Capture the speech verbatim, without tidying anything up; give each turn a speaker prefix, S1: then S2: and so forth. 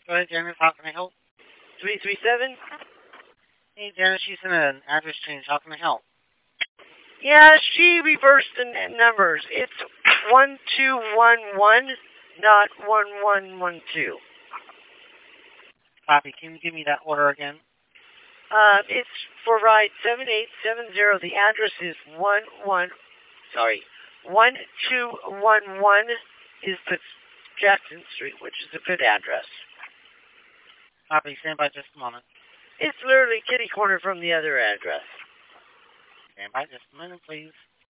S1: Go ahead, Janice. How can I help?
S2: three three seven?
S1: Hey, Janice, she's in an address change. How can I help?
S2: Yeah, she reversed the n- numbers. It's one two one one, not one one one two.
S1: Copy. Can you give me that order again?
S2: Uh, it's for ride seven eight seven zero. The address is one one. Sorry, one two one one is the Jackson Street, which is a good address.
S1: Copy. Stand by just a moment.
S2: It's literally kitty corner from the other address.
S1: Stand by just a minute, please.